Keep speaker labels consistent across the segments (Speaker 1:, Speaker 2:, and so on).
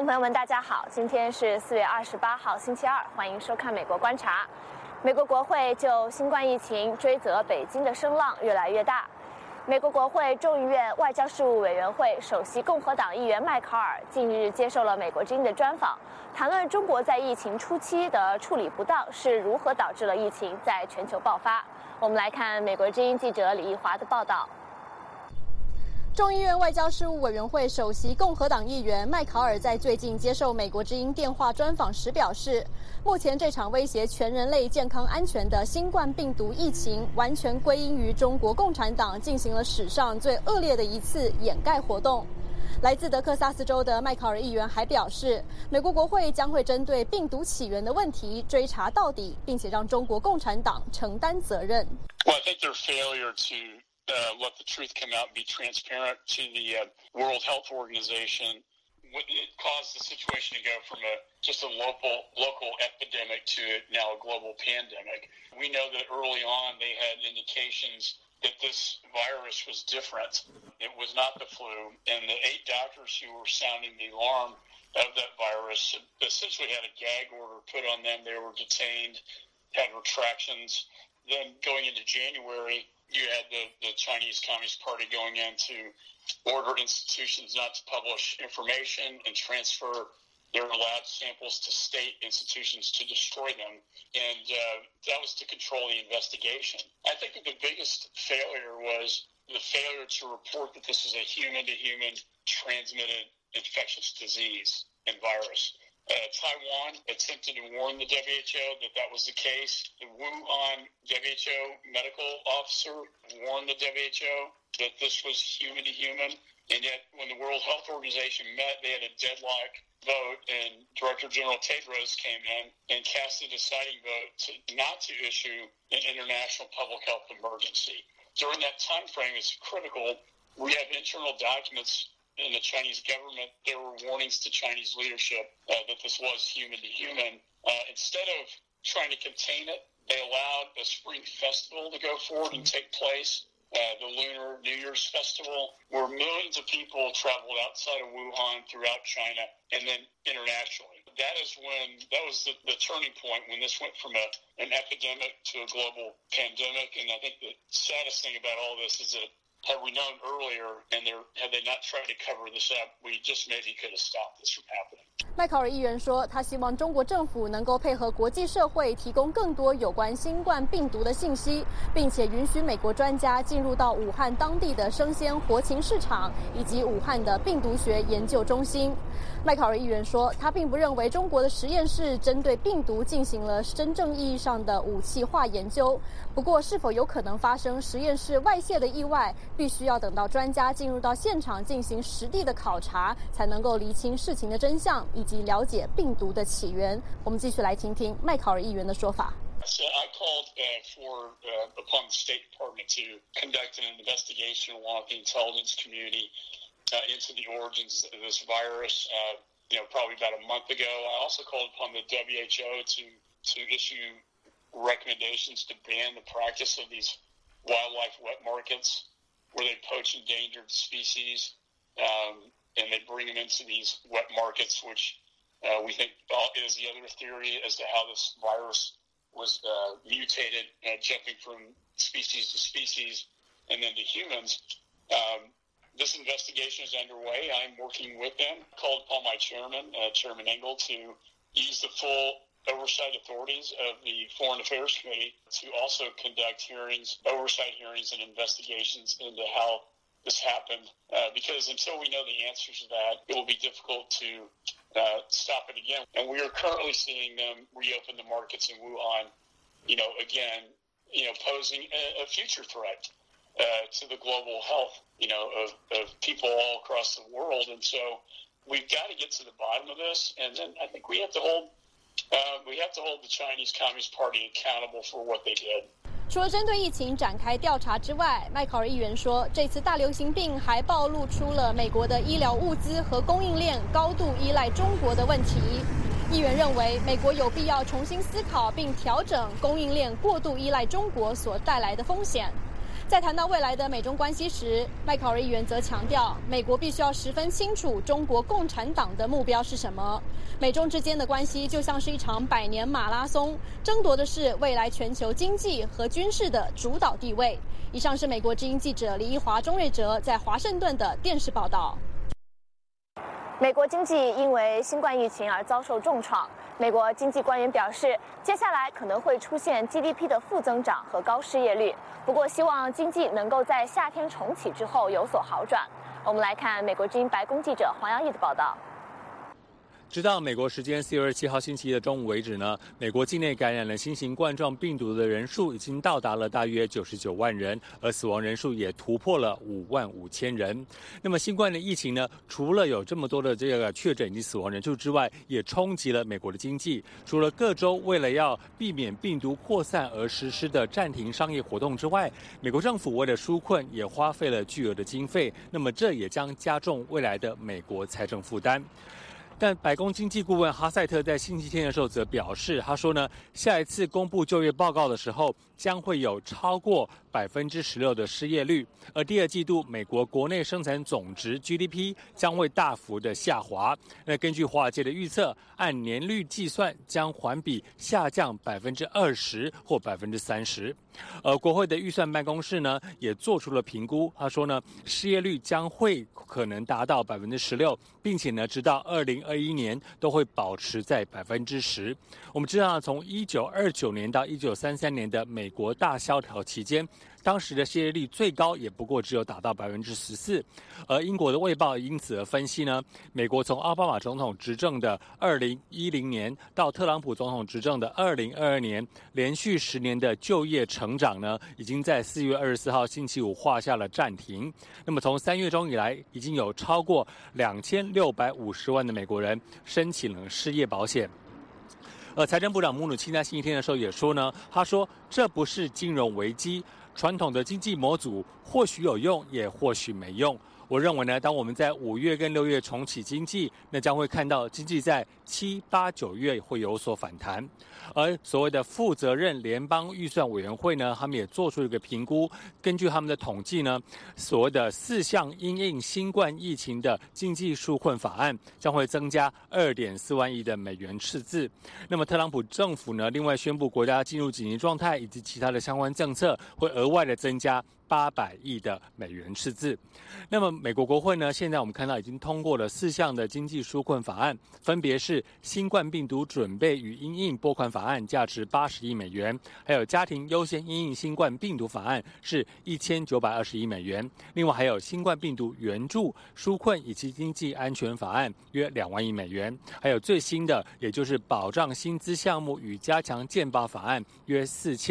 Speaker 1: 朋友们，大家好，今天是4月28号，星期二，欢迎收看《美国观察》。美国国会就新冠疫情追责北京的声浪越来越大。美国国会众议院外交事务委员会首席共和党议员麦考尔近日接受了美国之音的专访，谈论中国在疫情初期的处理不当是如何导致了疫情在全球爆发。我们来看美国之音记者李义华的报道。众议院外交事务委员会首席共和党议员麦考尔在最近接受美国之音电话专访时表示，目前这场威胁全人类健康安全的新冠病毒疫情完全归因于中国共产党进行了史上最恶劣的一次掩盖活动。来自德克萨斯州的麦考尔议员还表示，美国国会将会针对病毒起源的问题追查到底，并且让中国共产党承担责任。
Speaker 2: Well, I think their failure to let the truth come out and be transparent to the World Health Organization. It caused the situation to go from just a local epidemic to now a global pandemic. We know that early on they had indications that this virus was different. It was not the flu, and the 8 doctors who were sounding the alarm of that virus essentially had a gag order put on them. They were detained, had retractions. Then going into January, you had the Chinese Communist Party going in to order institutions not to publish information and transfer their lab samples to state institutions to destroy them. And that was to control the investigation. I think that the biggest failure was the failure to report that this is a human-to-human transmitted infectious disease and virus. Taiwan attempted to warn the WHO that was the case. The Wuhan WHO medical officer warned the WHO that this was human to human. And yet when the World Health Organization met, they had a deadlock vote, and Director General Tedros came in and cast a deciding vote not to issue an international public health emergency. During that time frame, it's critical. We have internal documents in the Chinese government. There were warnings to Chinese leadership that this was human to human. Instead of trying to contain it, they allowed a spring festival to go forward and take place, the Lunar New Year's Festival, where millions of people traveled outside of Wuhan throughout China and then internationally. That was the turning point when this went from an epidemic to a global pandemic. And I think the saddest thing about all this is that had we known earlier and had they not tried to cover this up, we just maybe could have stopped this from happening.
Speaker 1: 麦考尔议员说，他希望中国政府能够配合国际社会，提供更多有关新冠病毒的信息，并且允许美国专家进入到武汉当地的生鲜活禽市场以及武汉的病毒学研究中心。麦考尔议员说，他并不认为中国的实验室针对病毒进行了真正意义上的武器化研究。不过，是否有可能发生实验室外泄的意外，必须要等到专家进入到现场进行实地的考察，才能够厘清事情的真相以及了解病毒的起源。我们继续来听听麦考尔议员的说法。
Speaker 2: So I called upon the State Department to conduct an investigation along with the intelligence community into the origins of this virus. Probably about a month ago. I also called upon the WHO to issue recommendations to ban the practice of these wildlife wet markets, where they poach endangered species and they bring them into these wet markets, which we think is the other theory as to how this virus was mutated, jumping from species to species and then to humans. This investigation is underway. I'm working with them. Called upon my chairman, Chairman Engel, to use the full oversight authorities of the Foreign Affairs Committee to also conduct oversight hearings and investigations into how this happened, because until we know the answers to that, it will be difficult to stop it again. And we are currently seeing them reopen the markets in Wuhan, again, posing a future threat to the global health, of people all across the world. And so we've got to get to the bottom of this, and then I think we have to hold the Chinese Communist Party accountable for what they did.
Speaker 1: 除了针对疫情展开调查之外，麦考尔议员说，这次大流行病还暴露出了美国的医疗物资和供应链高度依赖中国的问题。议员认为，美国有必要重新思考并调整供应链过度依赖中国所带来的风险。
Speaker 3: 在谈到未来的美中关系时，麦考瑞议员则强调，美国必须要十分清楚中国共产党的目标是什么。美中之间的关系就像是一场100年马拉松，争夺的是未来全球经济和军事的主导地位。以上是美国之音记者李一华、钟瑞哲在华盛顿的电视报道。
Speaker 1: 美国经济因为新冠疫情而遭受重创。美国经济官员表示，接下来可能会出现 GDP 的负增长和高失业率，不过希望经济能够在夏天重启之后有所好转。我们来看美国之音白宫记者黄耀义的报道。
Speaker 4: 直到美国时间4月27号星期一的中午为止呢，美国境内感染了新型冠状病毒的人数已经到达了大约99万人，而死亡人数也突破了55000人。那么新冠的疫情呢，除了有这么多的这个确诊以及死亡人数之外，也冲击了美国的经济。除了各州为了要避免病毒扩散而实施的暂停商业活动之外，美国政府为了纾困也花费了巨额的经费，那么这也将加重未来的美国财政负担。但白宫经济顾问哈塞特在星期天的时候则表示，他说呢，下一次公布就业报告的时候，将会有超过16%的失业率，而第二季度美国国内生产总值 GDP 将会大幅的下滑。那根据华尔街的预测，按年率计算将环比下降20%或30%。国会的预算办公室呢也做出了评估，他说呢，失业率将会可能达到16%，并且呢，直到2021年都会保持在10%。我们知道，从1929年到1933年的美国大萧条期间，当时的失业率最高也不过只有达到14%。而英国的《卫报》因此而分析呢，美国从奥巴马总统执政的2010年到特朗普总统执政的2022年，连续10年的就业成长呢，已经在4月24号星期五画下了暂停。那么从3月中以来，已经有超过2650万的美国人申请了失业保险。财政部长姆努钦在星期天的时候也说呢，他说这不是金融危机，传统的经济模组或许有用，也或许没用。我认为呢，当我们在5月跟6月重启经济，那将会看到经济在7、8、9月会有所反弹。而所谓的负责任联邦预算委员会呢，他们也做出一个评估，根据他们的统计呢，所谓的4项因应新冠疫情的经济纾困法案将会增加2.4万亿的美元赤字。那么特朗普政府呢，另外宣布国家进入紧急状态以及其他的相关政策，会额外的增加800亿的美元赤字。那么美国国会呢，现在我们看到已经通过了4项的经济纾困法案，分别是新冠病毒准备与因应拨款法案，价值80亿美元，还有家庭优先因应新冠病毒法案是1920亿美元，另外还有新冠病毒援助、纾困以及经济安全法案约2万亿美元，还有最新的也就是保障薪资项目与加强健保法案约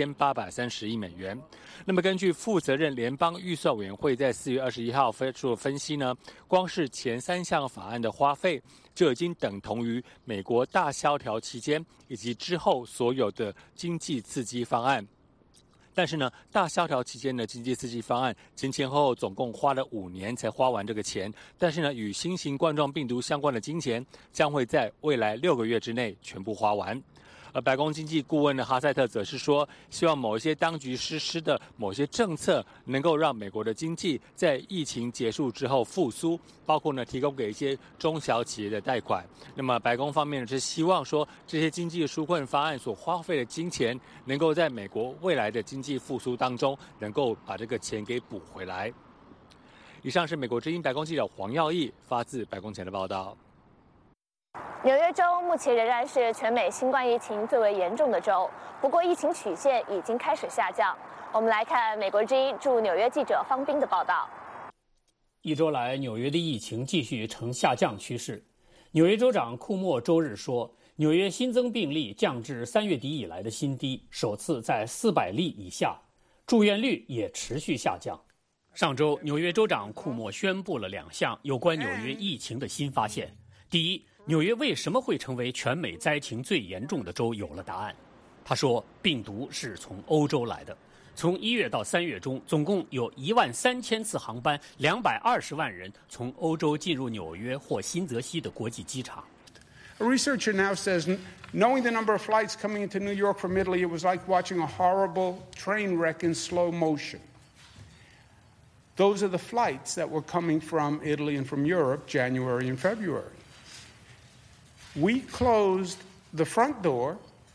Speaker 4: 4830亿美元。那么根据负责任联邦预算委员会在4月21号发出的分析呢，光是前3项法案的花费就已经等同于美国大萧条期间以及之后所有的经济刺激方案。但是呢，大萧条期间的经济刺激方案前后总共花了5年才花完这个钱，但是呢，与新型冠状病毒相关的金钱将会在未来6个月之内全部花完。而白宫经济顾问的哈塞特则是说，希望某一些当局实施的某些政策能够让美国的经济在疫情结束之后复苏，包括呢提供给一些中小企业的贷款。那么白宫方面是希望说，这些经济纾困方案所花费的金钱，能够在美国未来的经济复苏当中，能够把这个钱给补回来。以上是美国之音白宫记者黄耀义发自白宫前的报道。
Speaker 1: 纽约州目前仍然是全美新冠疫情最为严重的州，不过疫情曲线已经开始下降。我们来看美国之音驻纽约记者方斌的报道。
Speaker 5: 一周来，纽约的疫情继续呈下降趋势。纽约州长库莫周日说，纽约新增病例降至3月底以来的新低，首次在400例以下，住院率也持续下降。上周，纽约州长库莫宣布了2项有关纽约疫情的新发现。第一，纽约为什么会成为全美灾情最严重的州有了答案。他说，病毒是从欧洲来的。从1月到3月中，总共有13000次航班，220万人从欧洲进入纽约或新泽西的国际机场。
Speaker 6: A researcher now says, knowing the number of flights coming into New York from Italy, it was like watching a horrible train wreck in slow motion. Those are the flights that were coming from Italy and from Europe, January and February. We closed the front door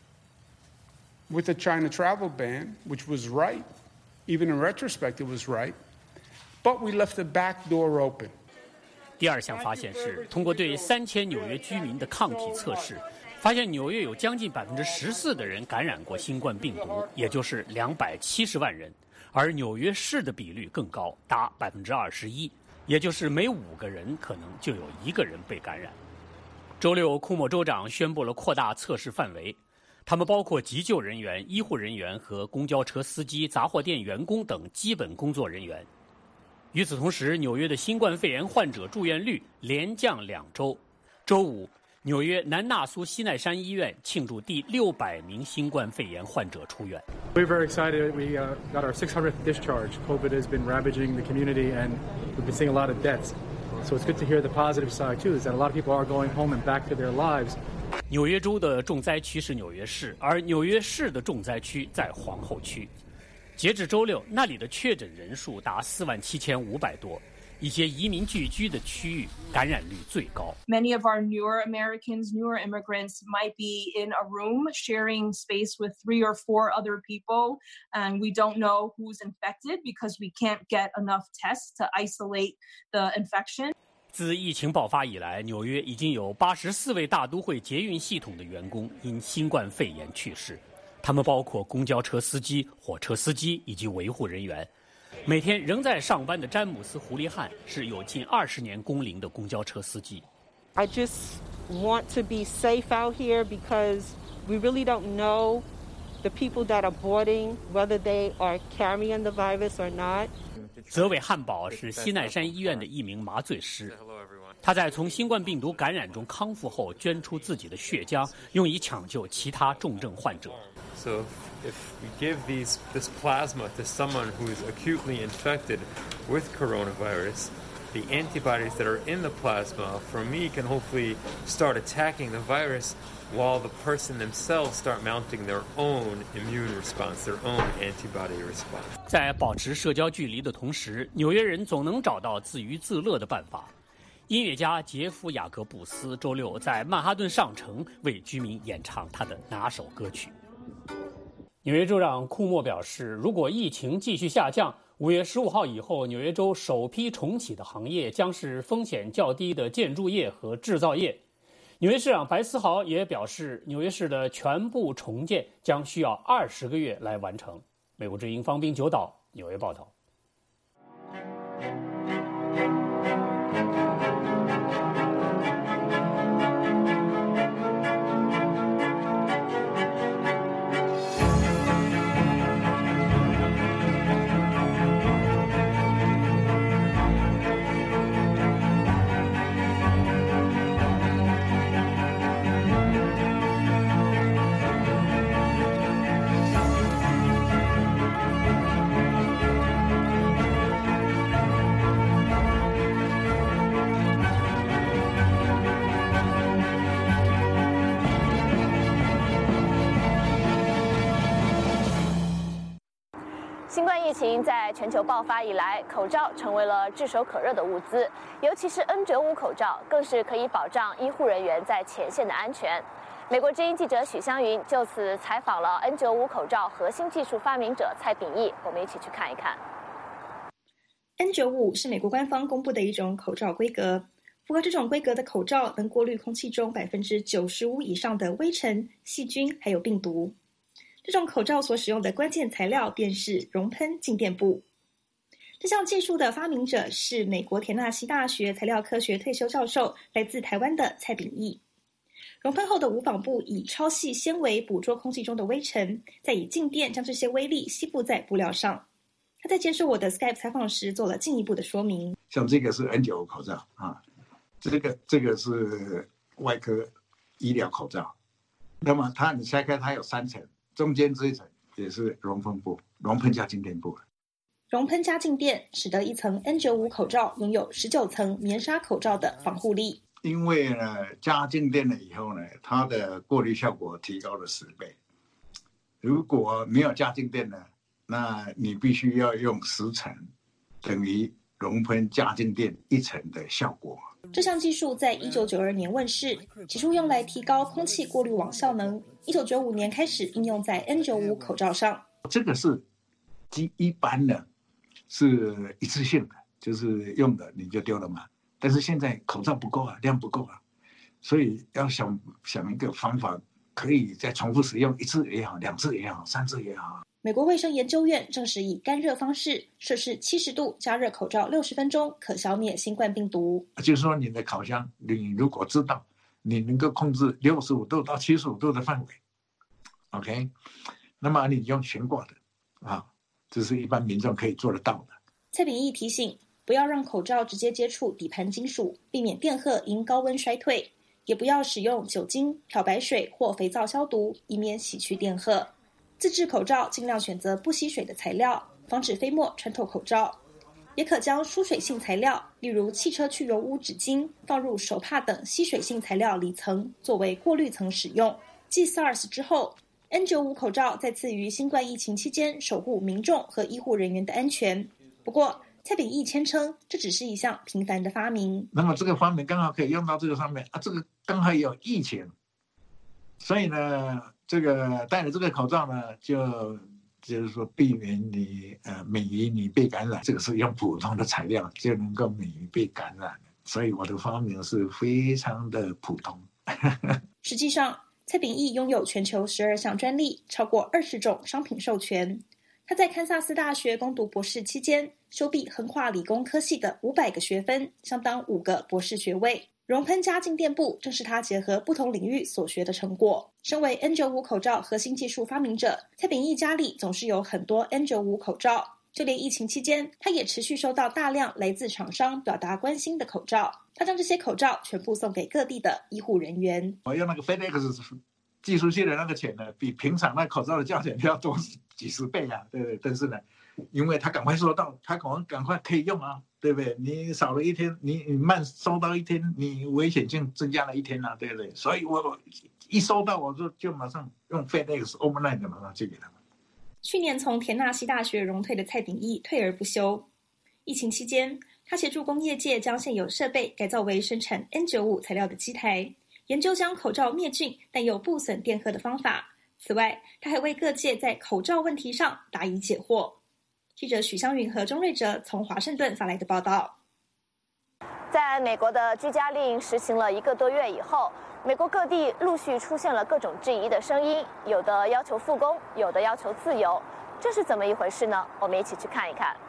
Speaker 6: with the China travel ban, which was right. Even in retrospect, it was right. But we left the back door open.
Speaker 5: 第二项发现是，通过对3000纽约居民的抗体测试，发现纽约有将近14%的人感染过新冠病毒，也就是270万人。而纽约市的比率更高，达21%，也就是每5个人可能就有1个人被感染。周六，库莫州长宣布了扩大测试范围，他们包括急救人员、医护人员和公交车司机、杂货店员工等基本工作人员。与此同时，纽约的新冠肺炎患者住院率连降2周。周五，纽约南纳苏西奈山医院庆祝第600名新冠肺炎患者出院。
Speaker 7: We're very excited. We got our 600th discharge. COVID has been ravaging the community, and we've been seeing a lot of deaths. So it's good to hear the positive side too, is that a lot of people are going home and back to their lives.
Speaker 5: 纽约州的重灾区是纽约市，而纽约市的重灾区在皇后区。截至周六，那里的确诊人数达47500多。一些移民聚居的区域感染率最高。
Speaker 8: Many of our newer Americans, newer immigrants might be in a room sharing space with 3 or 4 other people, and we don't know who's infected because we can't get enough tests to isolate the infection.
Speaker 5: 自疫情爆发以来，纽约已经有84位大都会捷运系统的员工因新冠肺炎去世，他们包括公交车司机、火车司机以及维护人员。每天仍在上班的詹姆斯·胡利汉是有近20年工龄的公交车司机。
Speaker 9: I just want to be safe out here because we really don't know the people that are boarding, whether they are carrying the virus or not.
Speaker 5: 泽韦·汉堡是西奈山医院的一名麻醉师，他在从新冠病毒感染中康复后，捐出自己的血浆，用以抢救其他重症患者。
Speaker 10: So if we give this plasma to someone who is acutely infected with coronavirus, the antibodies that are in the plasma from me can hopefully start attacking the virus while the person themselves start mounting their own immune response, their own antibody response.
Speaker 5: 在保持社交距离的同时，纽约人总能找到自娱自乐的办法。音乐家杰夫·雅各布斯周六在曼哈顿上城为居民演唱他的拿手歌曲。纽约州长库莫表示，如果疫情继续下降，5月15号以后，纽约州首批重启的行业将是风险较低的建筑业和制造业。纽约市长白思豪也表示，纽约市的全部重建将需要20个月来完成。美国之音方斌九岛纽约报道。
Speaker 1: 新冠疫情在全球爆发以来，口罩成为了炙手可热的物资，尤其是 N95 口罩，更是可以保障医护人员在前线的安全。美国之音记者许湘云就此采访了 N95 口罩核心技术发明者蔡秉义，我们一起去看一看。
Speaker 11: N95 是美国官方公布的一种口罩规格，符合这种规格的口罩能过滤空气中95%以上的微尘、细菌还有病毒。这种口罩所使用的关键材料便是熔喷静电布。这项技术的发明者是美国田纳西大学材料科学退休教授，来自台湾的蔡秉义。熔喷后的无纺布以超细纤维捕捉空气中的微尘，再以静电将这些微粒吸附在布料上。他在接受我的 Skype 采访时做了进一步的说明。
Speaker 12: 像这个是 N95 口罩啊，这个是外科医疗口罩。那么你拆开它有3层。中间这一层也是熔喷布，熔喷加静电布。
Speaker 11: 熔喷加静电使得一层 N95 口罩拥有19层棉纱口罩的防护力。
Speaker 12: 因为呢，加静电了以后呢，它的过滤效果提高了10倍。如果没有加静电呢，那你必须要用10层等于熔喷加静电1层的效果。
Speaker 11: 这项技术在1992年问世，起初用来提高空气过滤网效能。1995年开始应用在 N95 口罩上。
Speaker 12: 这个是一般的，是一次性的，就是用的你就丢了嘛。但是现在口罩不够啊，量不够啊，所以要想一个方法，可以再重复使用1次也好，2次也好，3次也好。
Speaker 11: 美国卫生研究院证实，以干热方式摄氏70度加热口罩60分钟，可消灭新冠病毒。
Speaker 12: 就是说，你的烤箱，你如果知道你能够控制65度到75度的范围 ，OK， 那么你用悬挂的啊，这是一般民众可以做得到的。
Speaker 11: 蔡秉义提醒，不要让口罩直接接触底盘金属，避免电荷因高温衰退，也不要使用酒精、漂白水或肥皂消毒，以免洗去电荷。自制口罩尽量选择不吸水的材料，防止飞沫穿透口罩。也可将疏水性材料，例如汽车去油污纸巾，放入手帕等吸水性材料里层，作为过滤层使用。继 SARS 之后， N95 口罩再次于新冠疫情期间守护民众和医护人员的安全。不过蔡秉义谦称，这只是一项平凡的发明。
Speaker 12: 那么这个发明刚好可以用到这个上面啊，这个刚好有疫情，所以呢，这个戴了这个口罩呢，就是说避免你免于你被感染，这个是用普通的材料就能够免于被感染，所以我的发明是非常的普通。
Speaker 11: 实际上，蔡秉义拥有全球12项专利，超过20种商品授权。他在堪萨斯大学攻读博士期间，修毕横跨理工科系的500个学分，相当5个博士学位。熔喷加静电布正是他结合不同领域所学的成果。身为 N95 口罩核心技术发明者，蔡秉义家里总是有很多 N95 口罩，就连疫情期间，他也持续收到大量来自厂商表达关心的口罩。他将这些口罩全部送给各地的医护人员。
Speaker 12: 我用那个 FedEx 寄出去的那个钱呢，比平常那口罩的价钱要多几十倍啊，对不对？但是呢，因为他赶快收到，他赶快可以用啊，对不对？你少了1天，你慢收到1天，你危险性增加了1天啊，对不对？所以我一收到我就马上用 FedEx overnight 马上寄给他们。
Speaker 11: 去年从田纳西大学荣退的蔡秉义退而不休。疫情期间，他协助工业界将现有设备改造为生产 N95 材料的机台，研究将口罩灭菌但又不损电荷的方法。此外，他还为各界在口罩问题上答疑解惑。记者许湘云和钟瑞哲从华盛顿发来的报道。
Speaker 1: 在美国的居家令实行了1个多月以后，美国各地陆续出现了各种质疑的声音，有的要求复工，有的要求自由，这是怎么一回事呢？我们一起去看一看。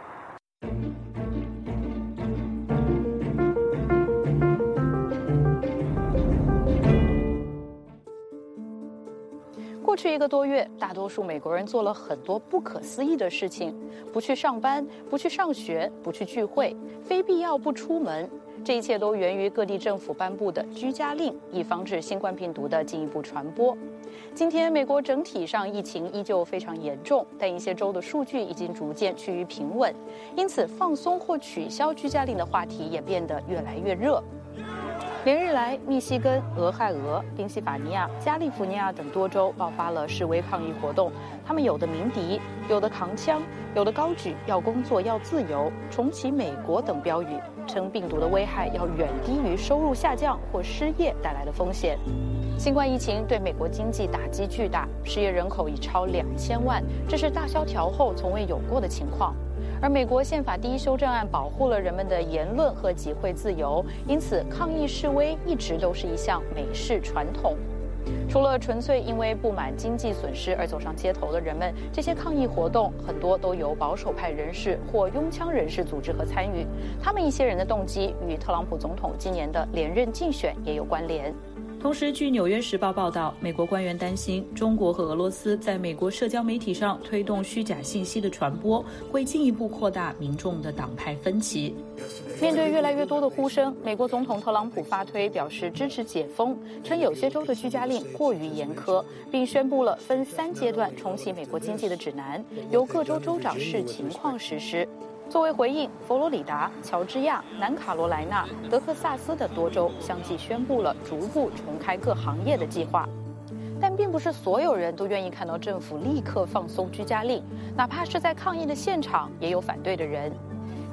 Speaker 13: 过去1个多月，大多数美国人做了很多不可思议的事情：不去上班，不去上学，不去聚会，非必要不出门。这一切都源于各地政府颁布的居家令，以防止新冠病毒的进一步传播。今天，美国整体上疫情依旧非常严重，但一些州的数据已经逐渐趋于平稳，因此放松或取消居家令的话题也变得越来越热。连日来，密西根、俄亥俄、宾夕法尼亚、加利福尼亚等多州爆发了示威抗议活动，他们有的鸣笛，有的扛枪，有的高举要工作、要自由、重启美国等标语，称病毒的危害要远低于收入下降或失业带来的风险。新冠疫情对美国经济打击巨大，失业人口已超2000万，这是大萧条后从未有过的情况。而美国宪法第1修正案保护了人们的言论和集会自由，因此抗议示威一直都是一项美式传统。除了纯粹因为不满经济损失而走上街头的人们，这些抗议活动很多都由保守派人士或拥枪人士组织和参与，他们一些人的动机与特朗普总统今年的连任竞选也有关联。
Speaker 14: 同时，据《纽约时报》报道，美国官员担心中国和俄罗斯在美国社交媒体上推动虚假信息的传播，会进一步扩大民众的党派分歧。
Speaker 13: 面对越来越多的呼声，美国总统特朗普发推表示支持解封，称有些州的居家令过于严苛，并宣布了分3阶段重启美国经济的指南，由各州州长视情况实施。作为回应，佛罗里达、乔治亚、南卡罗来纳、德克萨斯的多州相继宣布了逐步重开各行业的计划。但并不是所有人都愿意看到政府立刻放松居家令，哪怕是在抗议的现场，也有反对的人。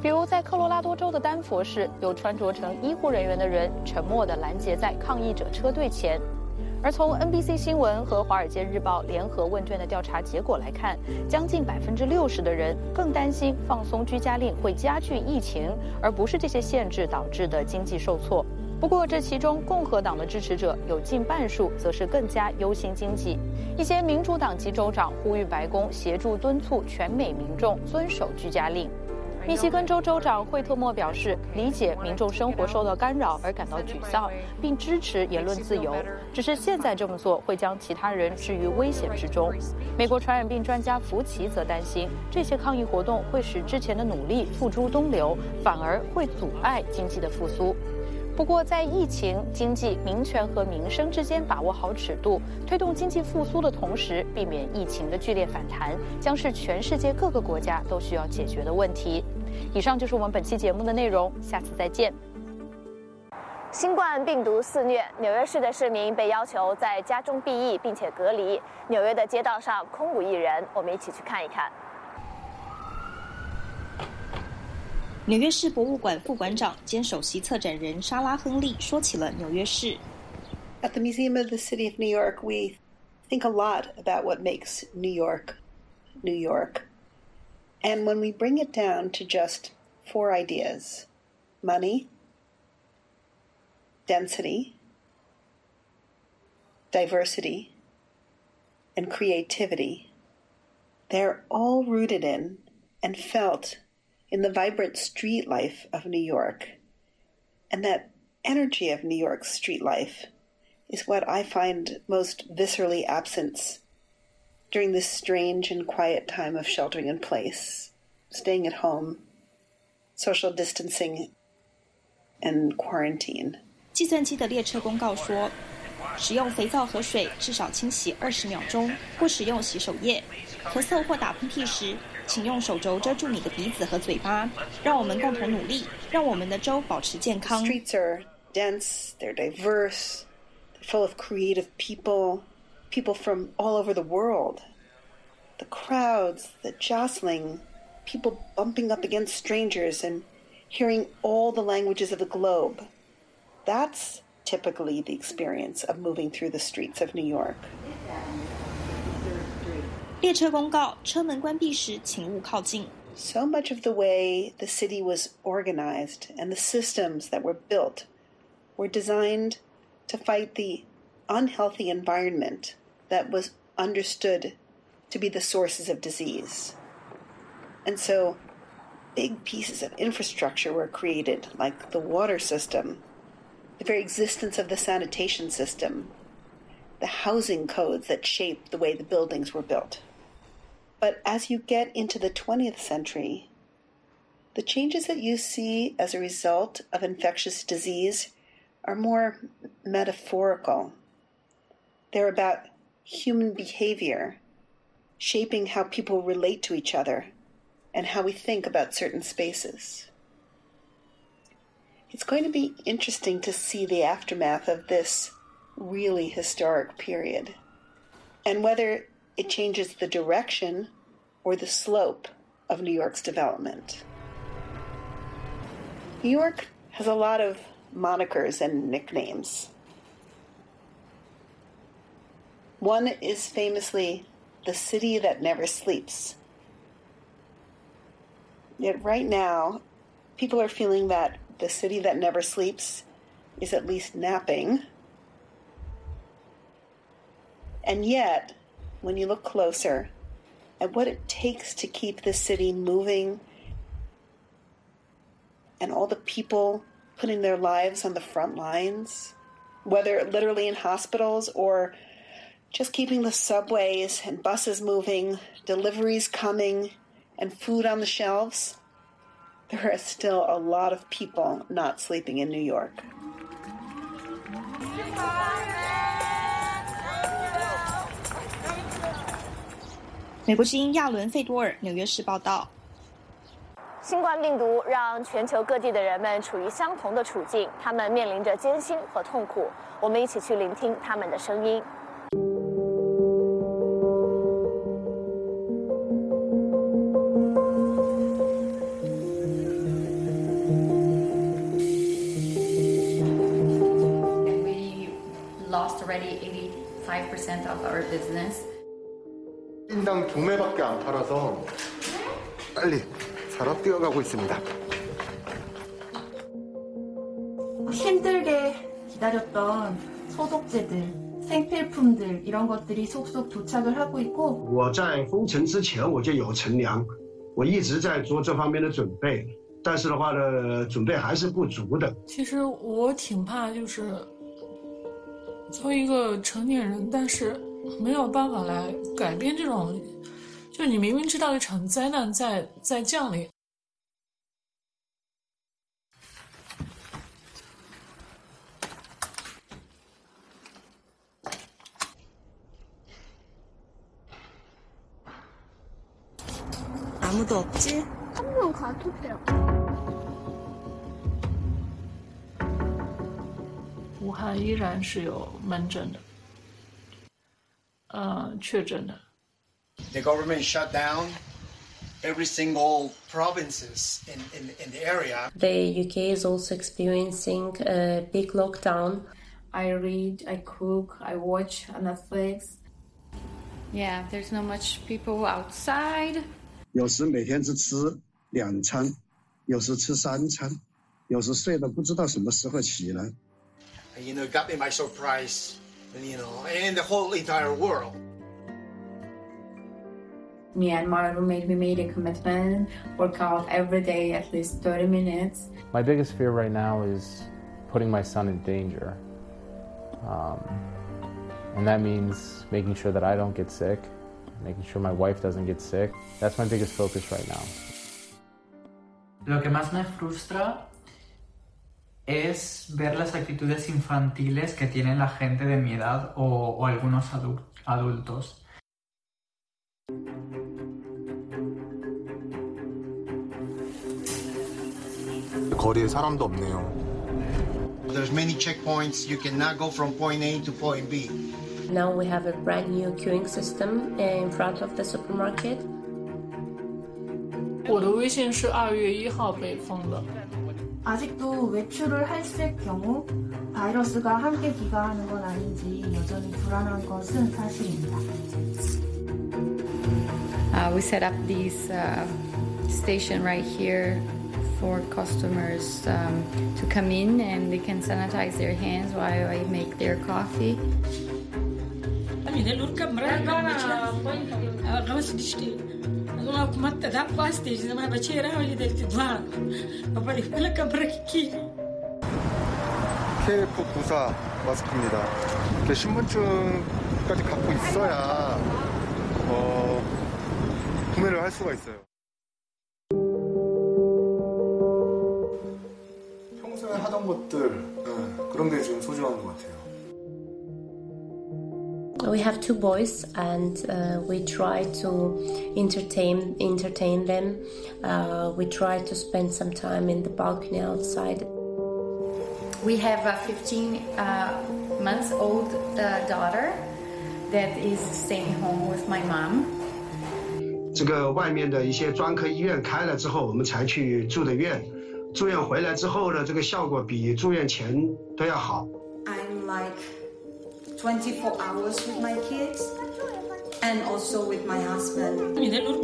Speaker 13: 比如在科罗拉多州的丹佛市，有穿着成医护人员的人沉默地拦截在抗议者车队前。而从 NBC 新闻和《华尔街日报》联合问卷的调查结果来看，将近60%的人更担心放松居家令会加剧疫情，而不是这些限制导致的经济受挫。不过，这其中共和党的支持者有近半数则是更加忧心经济。一些民主党籍州长呼吁白宫协助敦促全美民众遵守居家令。密西根州州长惠特默表示，理解民众生活受到干扰而感到沮丧，并支持言论自由，只是现在这么做会将其他人置于危险之中。美国传染病专家福奇则担心，这些抗议活动会使之前的努力付诸东流，反而会阻碍经济的复苏。不过，在疫情、经济、民权和民生之间把握好尺度，推动经济复苏的同时，避免疫情的剧烈反弹，将是全世界各个国家都需要解决的问题。以上就是我们本期节目的内容，下次再见。
Speaker 1: 新冠病毒肆虐，纽约市的市民被要求在家中避疫并且隔离，纽约的街道上空无一人。我们一起去看一看。
Speaker 11: 纽约市博物馆副馆长兼首席策展人莎拉·亨利说起了纽约市。
Speaker 15: At the Museum of the City of New York, we think a lot about what makes New York, New York. And when we bring it down to just 4 ideas, money, density, diversity, and creativity, they're all rooted in and felt in the vibrant street life of New York. And that energy of New York's street life is what I find most viscerally absent during this strange and quiet time of sheltering in place, staying at home, social distancing, and quarantine.
Speaker 11: 计算机的列车公告说，使用肥皂和水至少清洗20秒钟，或使用洗手液。咳嗽或打喷嚏时，请用手肘遮住你的鼻子和嘴巴。让我们共同努力，让我们的州保持健康。
Speaker 15: Streets are dense, they're diverse, they're full of creative people from all over the world. The crowds, the jostling, people bumping up against strangers and hearing all the languages of the globe. That's typically the experience of moving through the streets of New York.
Speaker 11: 列车公告，车门关闭时请勿靠近。
Speaker 15: So much of the way the city was organized and the systems that were built were designed to fight the unhealthy environment that was understood to be the sources of disease. And so big pieces of infrastructure were created, like the water system, the very existence of the sanitation system, the housing codes that shaped the way the buildings were built. But as you get into the 20th century, the changes that you see as a result of infectious disease are more metaphorical. They're about human behavior, shaping how people relate to each other and how we think about certain spaces. It's going to be interesting to see the aftermath of this really historic period, and whether it changes the direction or the slope of New York's development. New York has a lot of monikers and nicknames. One is famously the city that never sleeps. Yet right now, people are feeling that the city that never sleeps is at least napping. And yet, when you look closer at what it takes to keep the city moving and all the people putting their lives on the front lines, whether literally in hospitals or just keeping the subways and buses moving, deliveries coming, and food on the shelves, there are still a lot of people not sleeping in New York.
Speaker 11: 美国之音亚伦·费多尔，纽约市报道。
Speaker 1: 新冠病毒让全球各地的人们处于相同的处境，他们面临着艰辛和痛苦。我们一起去聆听他们的声音。
Speaker 16: already 85% of our business.
Speaker 17: 인당 2매밖에 안 팔아서 빨리 사러 뛰어가고 있습니다.
Speaker 18: 힘들게 기다렸던 소독제들, 생필품들 이런 것들이 속속 도착을 하고 있고
Speaker 19: 我在封城之前我就有乘凉，我一直在做这方面的准备，但是的话呢，准备还是不足的。
Speaker 20: 其实我挺怕，就是作为一个成年人，但是没有办法来改变这种，就是你明明知道一场灾难在降临。
Speaker 11: 아무도 없지?
Speaker 21: 한 명 가투표요.
Speaker 20: 武汉依然是有门诊的，确诊的。
Speaker 22: The government shut down every single provinces in the area.
Speaker 23: The UK is also experiencing a big lockdown.
Speaker 16: I read, I cook, I watch Netflix. Yeah, there's not much people outside.
Speaker 19: 有时每天只吃2餐，有时吃3餐，有时睡得不知道什么时候起来。
Speaker 22: You know, it got me by surprise, and and the whole entire world.
Speaker 16: Me and my roommate, we made a commitment, work out every day at least 30 minutes.
Speaker 24: My biggest fear right now is putting my son in danger. And that means making sure that I don't get sick, making sure my wife doesn't get sick. That's my biggest focus right now.
Speaker 25: Lo que más me frustra es ver las actitudes infantiles que tiene la gente de mi edad o algunos adultos.
Speaker 17: 거리에 사람도 없네요.
Speaker 22: There's many checkpoints. You cannot go from point A to point B.
Speaker 23: Now we have a brand new queuing system in front of the supermarket.
Speaker 20: 我的微信是2月1号被封的。
Speaker 18: 아직도 외출을 했을 경우 바이러스가 함께 기가하는 건 아닌지 여전히 불안한 것은 사실입니다.
Speaker 16: We set up this station right here for customers to come in and they can sanitize their hands while I make their coffee.
Speaker 17: KF94 마스크입니다. 이렇게 신분증까지 갖고 있어야 구매를 할 수가 있어요. 평소에 하던 것들 그런 게 지금 소중한 것 같아요.
Speaker 23: We have 2 boys and we try to entertain them. We try to spend some time in the balcony outside.
Speaker 16: We have a 15-month-old daughter that is staying home with my mom.
Speaker 19: 这个外面的一些专科医院开了之后，我们才去住的院。住院回来之后呢，这个效果比住院前都要好。
Speaker 26: I'm like 24 hours with my kids and also with my husband.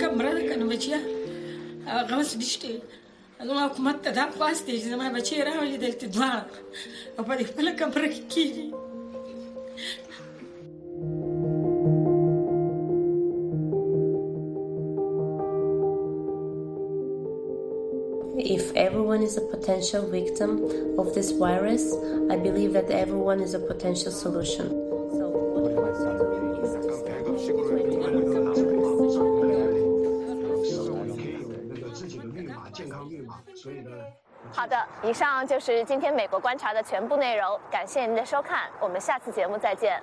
Speaker 23: If everyone is a potential victim of this virus, I believe that everyone is a potential solution.
Speaker 1: So 好的，以上就是今天美国观察的全部内容，感谢您的收看，我们下次节目再见。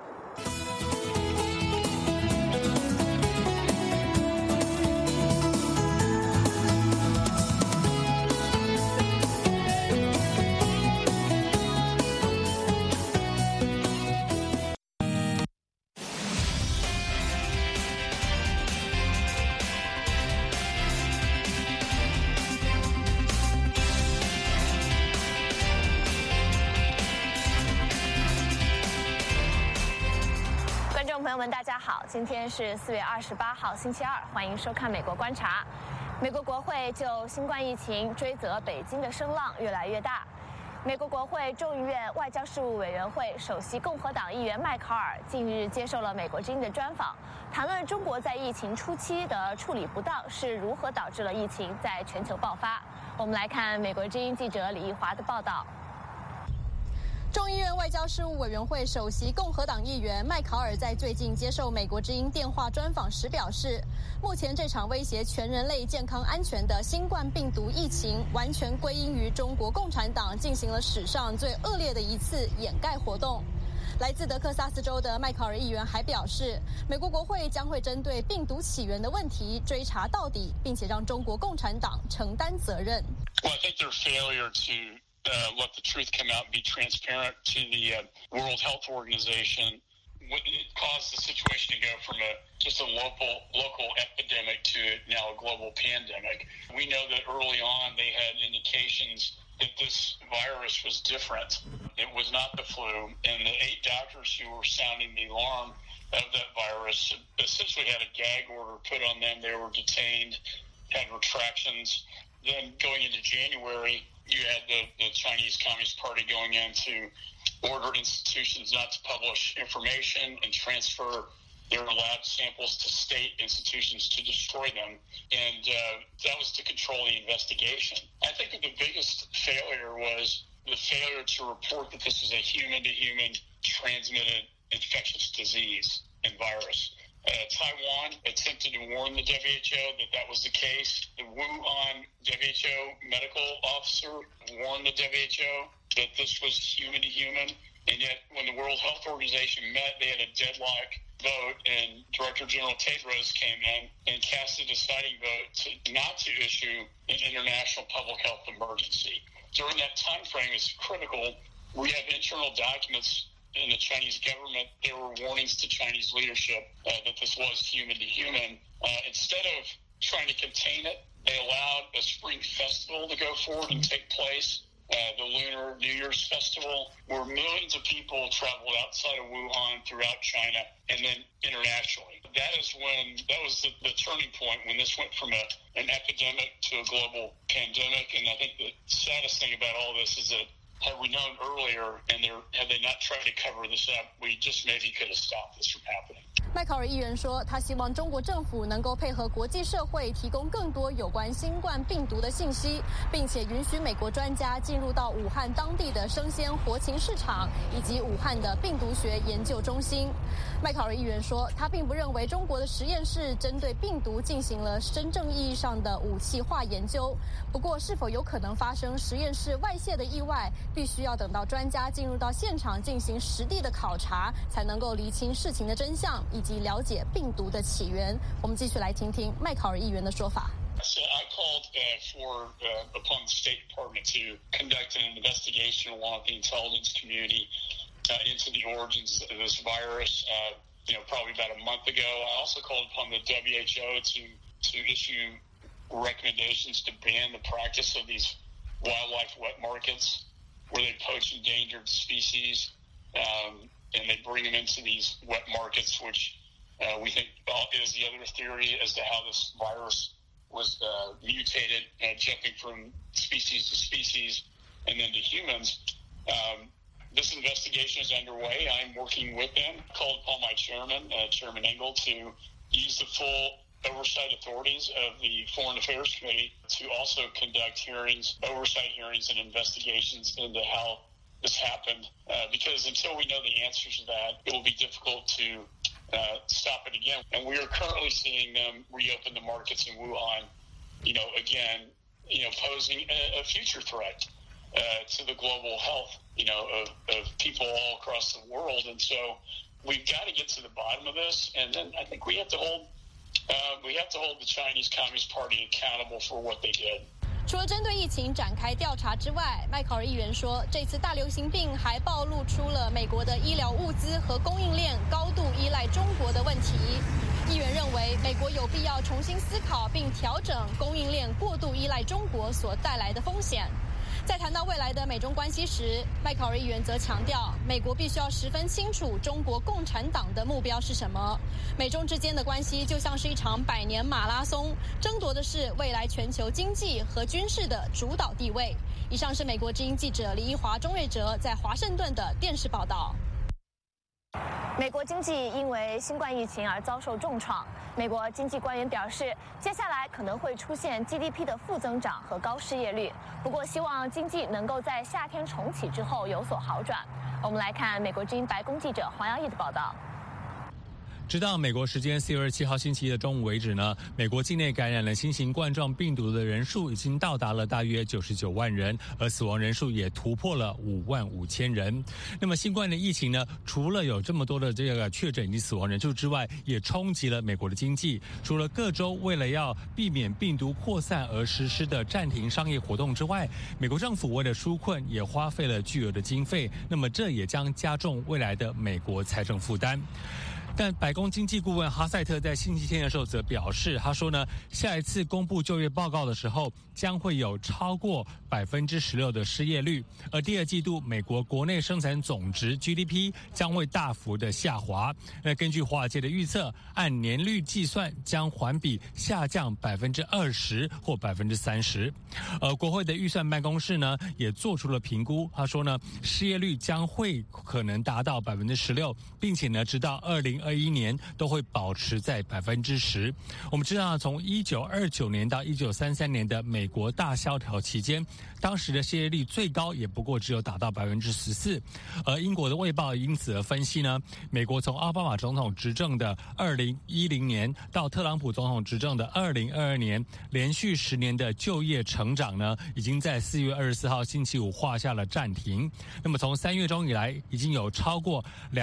Speaker 1: 众朋友们，大家好，今天是4月28号，星期二，欢迎收看《美国观察》。美国国会就新冠疫情追责北京的声浪越来越大。美国国会众议院外交事务委员会首席共和党议员麦考尔近日接受了美国之音的专访，谈论中国在疫情初期的处理不当是如何导致了疫情在全球爆发。我们来看美国之音记者李义华的报道。众议院外交事务委员会首席共和党议员麦考尔在最近接受美国之音电话专访时表示，目前这场威胁全人类健康安全的新冠病毒疫情完全归因于中国共产党进行了史上最恶劣的一次掩盖活动。来自德克萨斯州的麦考尔议员还表示，美国国会将会针对病毒起源的问题追查到底，并且让中国共产党承担责任。
Speaker 2: Let the truth come out and be transparent to the World Health Organization. It caused the situation to go from just a local epidemic to now a global pandemic. We know that early on they had indications that this virus was different. It was not the flu, and the 8 doctors who were sounding the alarm of that virus essentially had a gag order put on them. They were detained, had retractions. Then going into January, you had the Chinese Communist Party going in to order institutions not to publish information and transfer their lab samples to state institutions to destroy them. And that was to control the investigation. I think that the biggest failure was the failure to report that this was a human-to-human transmitted infectious disease and virus. Taiwan attempted to warn the WHO that that was the case. The Wuhan WHO medical officer warned the WHO that this was human to human. And yet when the World Health Organization met, they had a deadlock vote, and Director General Tedros came in and cast a deciding vote not to issue an international public health emergency. During that time frame is critical. We have internal documents in the Chinese government. There were warnings to Chinese leadership that this was human to human. Instead of trying to contain it, they allowed a spring festival to go forward and take place, the Lunar New Year's Festival, where millions of people traveled outside of Wuhan throughout China and then internationally. That was the turning point when this went from an epidemic to a global pandemic. And I think the saddest thing about all this is that had we known earlier and had they not tried to cover this up, we just maybe could have stopped this from happening.
Speaker 1: 麦考尔议员说，他希望中国政府能够配合国际社会，提供更多有关新冠病毒的信息，并且允许美国专家进入到武汉当地的生鲜活禽市场以及武汉的病毒学研究中心。麦考尔议员说，他并不认为中国的实验室针对病毒进行了真正意义上的武器化研究。不过，是否有可能发生实验室外泄的意外，必须要等到专家进入到现场进行实地的考察，才能够厘清事情的真相以及了解病毒的起源。我们继续来听听麦考尔议员的说法。
Speaker 2: So I called upon the State Department to conduct an investigation along with the intelligence community into the origins of this virus. Probably about a month ago. I also called upon the WHO to issue recommendations to ban the practice of these wildlife wet markets, where they poach endangered species and they bring them into these wet markets, which we think is the other theory as to how this virus was mutated, jumping from species to species and then to humans. This investigation is underway. I'm working with them. I called upon my chairman, Chairman Engel, to use the full oversight authorities of the Foreign Affairs Committee to also conduct oversight hearings and investigations into how this happened. Because until we know the answers to that, it will be difficult to stop it again. And we are currently seeing them reopen the markets in Wuhan, again, posing a future threat to the global health, of people all across the world. And so we've got to get to the bottom of this. And then I think we have to hold the Chinese Communist Party accountable for what they did.
Speaker 1: 除了针对疫情展开调查之外，麦考尔议员说，这次大流行病还暴露出了美国的医疗物资和供应链高度依赖中国的问题。议员认为，美国有必要重新思考并调整供应链过度依赖中国所带来的风险。
Speaker 3: 在谈到未来的美中关系时，麦考瑞议员则强调，美国必须要十分清楚中国共产党的目标是什么。美中之间的关系就像是一场100年马拉松，争夺的是未来全球经济和军事的主导地位。以上是美国之音记者李一华、钟瑞哲在华盛顿的电视报道。
Speaker 1: 美国经济因为新冠疫情而遭受重创。美国经济官员表示，接下来可能会出现 GDP 的负增长和高失业率。不过，希望经济能够在夏天重启之后有所好转。我们来看美国之音白宫记者黄耀义的报道。
Speaker 4: 直到美国时间4月27号星期一的中午为止呢，美国境内感染了新型冠状病毒的人数已经到达了大约99万人，而死亡人数也突破了5万5千人。那么新冠的疫情呢，除了有这么多的这个确诊以及死亡人数之外，也冲击了美国的经济。除了各州为了要避免病毒扩散而实施的暂停商业活动之外，美国政府为了纾困也花费了巨额的经费，那么这也将加重未来的美国财政负担。但白宫经济顾问哈塞特在星期天的时候则表示，他说呢，下一次公布就业报告的时候，将会有超过16%的失业率，而第二季度美国国内生产总值 GDP 将会大幅的下滑。那根据华尔街的预测，按年率计算将环比下降20%或30%。国会的预算办公室呢也做出了评估，他说呢，失业率将会可能达到16%，并且呢，直到2021年都会保持在10%。我们知道，从1929年到1933年的美国大萧条期间，当时的失业率最高也不过只有达到14%。而英国的《卫报》因此而分析呢，美国从奥巴马总统执政的2010年到特朗普总统执政的2022年，连续10年的就业成长呢，已经在4月24号星期五画下了暂停。那么从3月中以来，已经有超过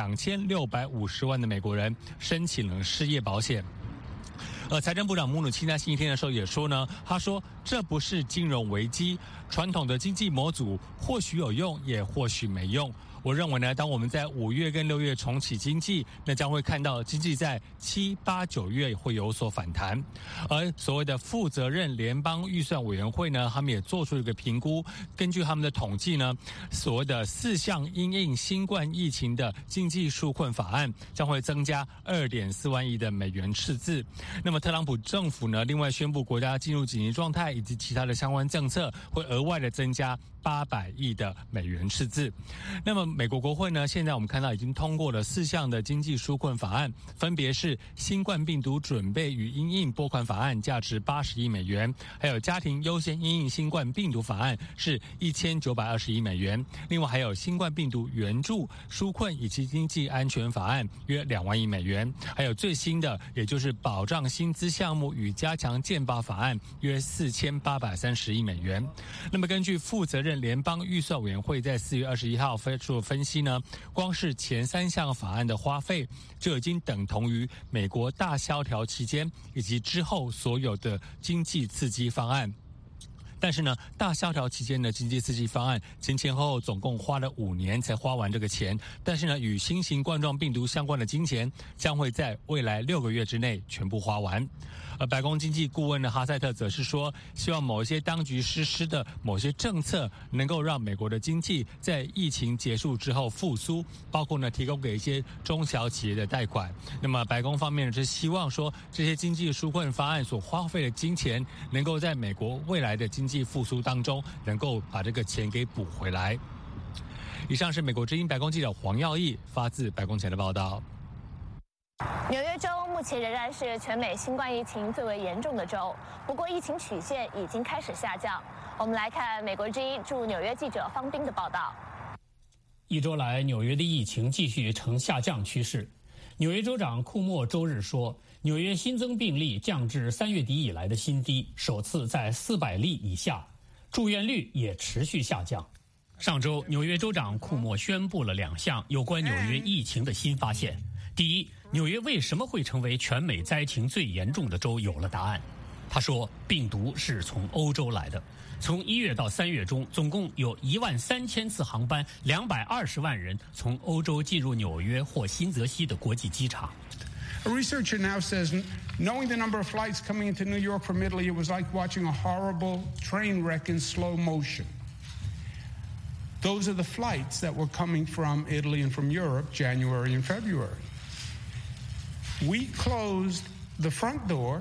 Speaker 4: 2650万的美国人申请了失业保险。财政部长姆努钦在星期天的时候也说呢，他说这不是金融危机，传统的经济模组或许有用，也或许没用。我认为呢，当我们在5月跟6月重启经济，那将会看到经济在7、8、9月会有所反弹。而所谓的负责任联邦预算委员会呢，他们也做出一个评估，根据他们的统计呢，所谓的4项因应新冠疫情的经济纾困法案将会增加2.4万亿的美元赤字。那么特朗普政府呢，另外宣布国家进入紧急状态以及其他的相关政策，会额外的增加800亿的美元赤字。那么美国国会呢，现在我们看到已经通过了4项的经济纾困法案，分别是新冠病毒准备与因应拨款法案，价值80亿美元，还有家庭优先因应新冠病毒法案是1920亿美元，另外还有新冠病毒援助、纾困以及经济安全法案约2万亿美元，还有最新的也就是保障薪资项目与加强健保法案约4830亿美元。那么根据负责任联邦预算委员会在4月21号发出分析呢，光是前3项法案的花费就已经等同于美国大萧条期间以及之后所有的经济刺激方案。但是呢，大萧条期间的经济刺激方案前后总共花了5年才花完这个钱，但是呢，与新型冠状病毒相关的金钱将会在未来6个月之内全部花完。而白宫经济顾问的哈塞特则是说，希望某一些当局实施的某些政策能够让美国的经济在疫情结束之后复苏，包括呢提供给一些中小企业的贷款。那么白宫方面呢是希望说，这些经济纾困方案所花费的金钱能够在美国未来的经济复苏当中能够把这个钱给补回来。以上是美国之音白宫记者黄耀义发自白宫前的报道。
Speaker 1: 纽约州目前仍然是全美新冠疫情最为严重的州，不过疫情曲线已经开始下降。我们来看美国之音驻纽约记者方斌的报道。
Speaker 5: 一周来，纽约的疫情继续呈下降趋势。纽约州长库莫周日说，纽约新增病例降至3月底以来的新低，首次在400例以下，住院率也持续下降。上周，纽约州长库莫宣布了2项有关纽约疫情的新发现。第一，纽约为什么会成为全美灾情最严重的州有了答案。他说，病毒是从欧洲来的。从1月到3月中，总共有13000次航班，220万人从欧洲进入纽约或新泽西的国际机场。
Speaker 6: A researcher now says, knowing the number of flights coming into New York from Italy, it was like watching a horrible train wreck in slow motion. Those are the flights that were coming from Italy and from Europe January and February. We closed the front door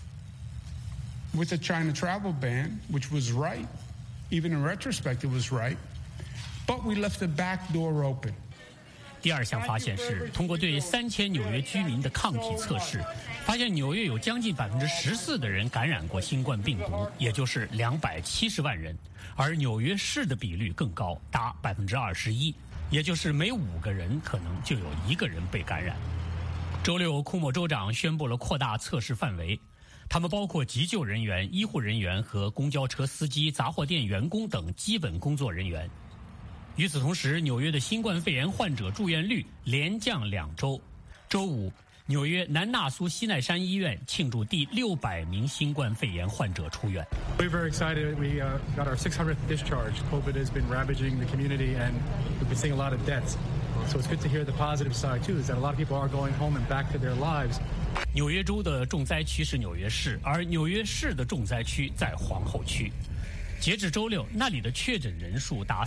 Speaker 6: with the China travel ban, which was right. Even in retrospect, it was right. But we left the back door open.
Speaker 5: 第二项发现是通过对3000纽约居民的抗体测试，发现纽约有将近14%的人感染过新冠病毒，也就是270万人，而纽约市的比率更高，达21%，也就是每5个人可能就有1个人被感染。周六，库莫州长宣布了扩大测试范围，他们包括急救人员、医护人员和公交车司机、杂货店员工等基本工作人员。与此同时，纽约的新冠肺炎患者住院率连降2周。周五，纽约南纳苏西奈山医院庆祝第600名新冠肺炎患者出院。
Speaker 7: We're very excited. We got our 600th discharge. COVID has been ravaging the community, and we've been seeing a lot of deaths. So it's good to hear the positive side too, is that a lot of people are going home and back to their lives.
Speaker 5: 纽约州的重灾区是纽约市，而纽约市的重灾区在皇后区。截至周六，那里的确诊人数达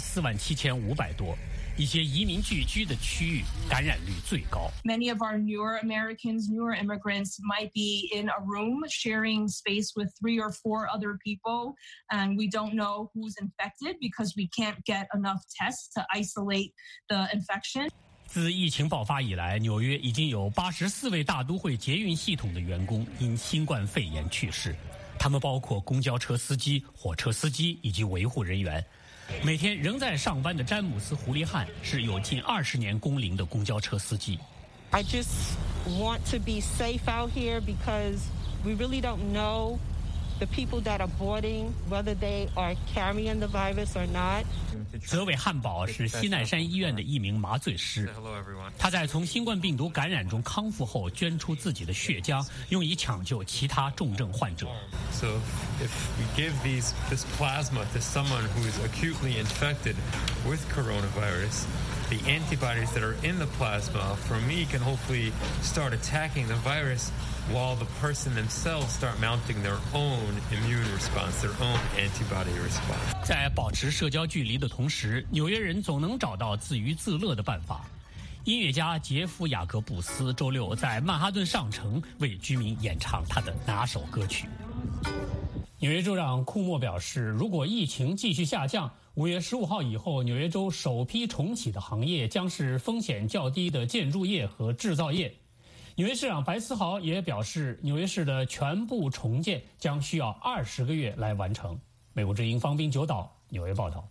Speaker 5: 47500多。一些移民聚居的区域感染率最高。
Speaker 8: Many of our newer Americans, newer immigrants might be in a room sharing space with 3 or 4 other people, and we don't know who's infected because we can't get enough tests to isolate the infection.
Speaker 5: 自疫情爆发以来，纽约已经有84位大都会捷运系统的员工因新冠肺炎去世，他们包括公交车司机、火车司机以及维护人员。每天仍在上班的詹姆斯·胡利汉是有近20年工龄的公交车司机。
Speaker 9: I just want to be safe out here because we really don't know the people that are boarding, whether they are carrying the virus or not.
Speaker 5: 泽韦汉堡是西奈山医院的一名麻醉师，他在从新冠病毒感染中康复后捐出自己的血浆，用以抢救其他重症患者。
Speaker 10: So if we give this plasma to someone who is acutely infected with coronavirus, the antibodies that are in the plasma from me can hopefully start attacking the virus while the person themselves start mounting their own immune response, their own antibody response.
Speaker 5: 在保持社交距离的同时，纽约人总能找到自娱自乐的办法。音乐家杰夫·雅各布斯周六在曼哈顿上城为居民演唱他的拿手歌曲。纽约州长库莫表示，如果疫情继续下降，5月15号以后，纽约州首批重启的行业将是风险较低的建筑业和制造业。纽约市长白思豪也表示，纽约市的全部重建将需要20个月来完成。美国之音方斌九岛纽约报道。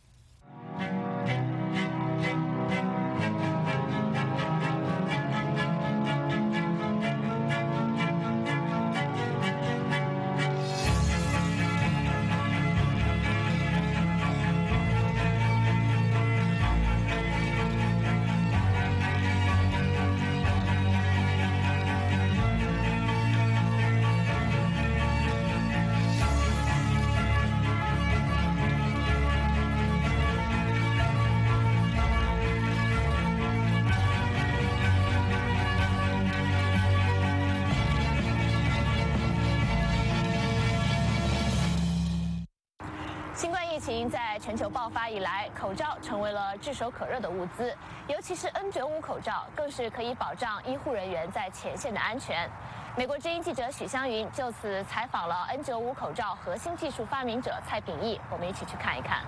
Speaker 1: 新冠疫情在全球爆发以来，口罩成为了炙手可热的物资，尤其是 N95 口罩，更是可以保障医护人员在前线的安全。美国之音记者许湘云就此采访了 N95 口罩核心技术发明者蔡秉义，我们一起去看一看。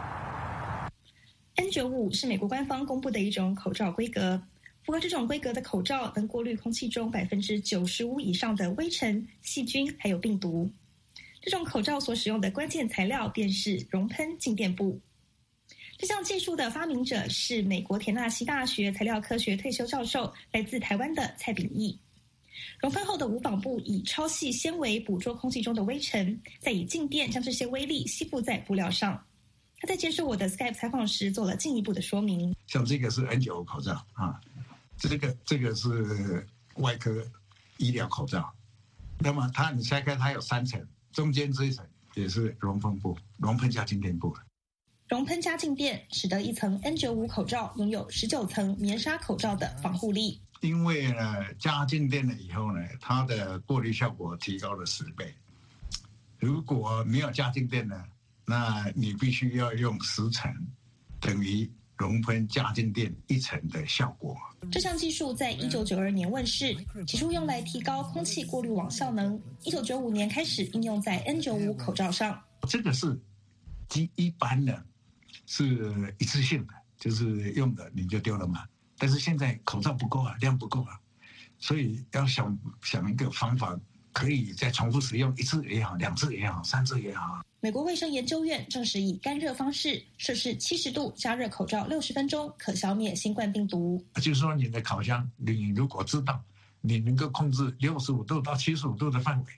Speaker 11: N95 是美国官方公布的一种口罩规格，符合这种规格的口罩能过滤空气中95%以上的微尘、细菌还有病毒。这种口罩所使用的关键材料便是熔喷静电布。这项技术的发明者是美国田纳西大学材料科学退休教授，来自台湾的蔡秉义。熔喷后的无纺布以超细纤维捕捉空气中的微尘，再以静电将这些微粒吸附在布料上。他在接受我的 Skype 采访时做了进一步的说明。
Speaker 12: 像这个是 N95 口罩啊，这个是外科医疗口罩。那么你拆开它有3层。中间这一层也是熔喷布，熔喷加静电布。
Speaker 11: 熔喷加静电使得一层 N95 口罩拥有19层棉纱口罩的防护力。
Speaker 12: 因为呢，加静电了以后呢，它的过滤效果提高了10倍。如果没有加静电呢，那你必须要用10层等于熔喷加静电1层的效果。
Speaker 11: 这项技术在1992年问世，起初用来提高空气过滤网效能。1995年开始应用在 N95 口罩上。
Speaker 12: 这个是一般的，是一次性的，就是用的你就丢了嘛。但是现在口罩不够啊，量不够啊，所以要想一个方法，可以再重复使用1次也好，2次也好，3次也好。
Speaker 11: 美国卫生研究院证实，以干热方式摄氏70度加热口罩60分钟，可消灭新冠病毒。
Speaker 12: 就是说，你的烤箱，你如果知道你能够控制65度到75度的范围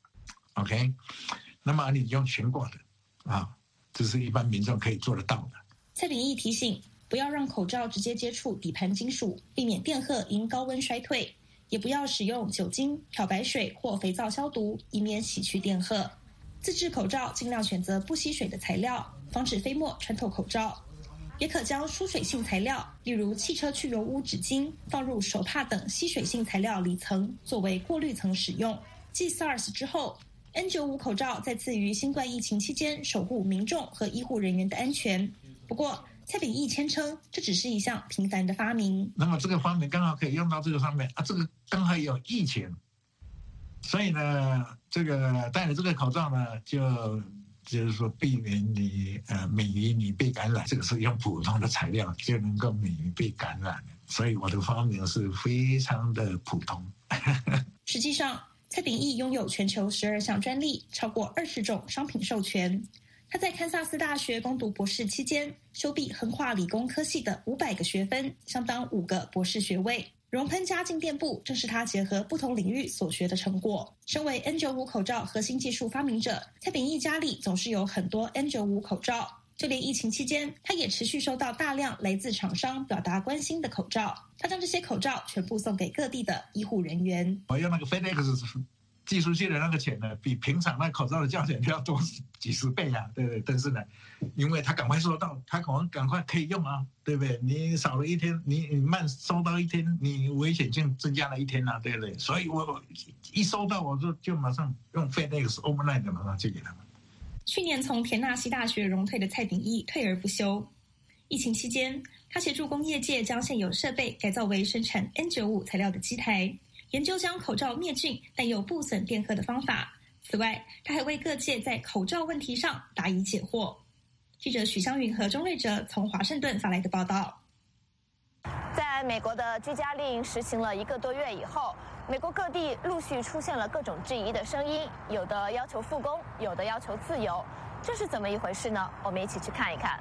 Speaker 12: ，OK， 那么你用全过的啊，这是一般民众可以做得到的。
Speaker 11: 蔡秉义提醒，不要让口罩直接接触底盘金属，避免电荷因高温衰退，也不要使用酒精、漂白水或肥皂消毒，以免洗去电荷。自制口罩尽量选择不吸水的材料，防止飞沫穿透口罩。也可将疏水性材料，例如汽车去油污纸巾，放入手帕等吸水性材料里层，作为过滤层使用。继 SARS 之后， N95 口罩再次于新冠疫情期间守护民众和医护人员的安全。不过蔡秉义谦称，这只是一项平凡的发明。
Speaker 12: 那么这个发明刚好可以用到这个上面啊，这个刚好有疫情，所以呢，这个戴了这个口罩呢，就是说避免你免于你被感染，这个是用普通的材料就能够免于被感染，所以我的发明是非常的普通。
Speaker 11: 实际上，蔡秉义拥有全球12项专利，超过20种商品授权。他在堪萨斯大学攻读博士期间，修毕横跨理工科系的500个学分，相当5个博士学位。熔喷加静电布正是他结合不同领域所学的成果。身为 N95 口罩核心技术发明者，蔡秉义家里总是有很多 N95 口罩，就连疫情期间，他也持续收到大量来自厂商表达关心的口罩。他将这些口罩全部送给各地的医护人员。
Speaker 12: 我用那个 FedEx 寄出去的那个钱呢，比平常那口罩的价钱就要多几十倍啊，对不对？但是呢，因为他赶快收到，他赶快可以用啊，对不对？你少了一天，你慢收到1天，你危险性增加了1天啊，对不对？所以我一收到我就马上用 FedEx overnight 马上寄给他们。
Speaker 11: 去年从田纳西大学荣退的蔡秉义退而不休。疫情期间，他协助工业界将现有设备改造为生产 N95 材料的机台，研究将口罩灭菌但又不损电荷的方法。此外，他还为各界在口罩问题上答疑解惑。记者许湘云和钟瑞哲从华盛顿发来的报道。
Speaker 1: 在美国的居家令实行了1个多月以后，美国各地陆续出现了各种质疑的声音，有的要求复工，有的要求自由，这是怎么一回事呢？我们一起去看一看。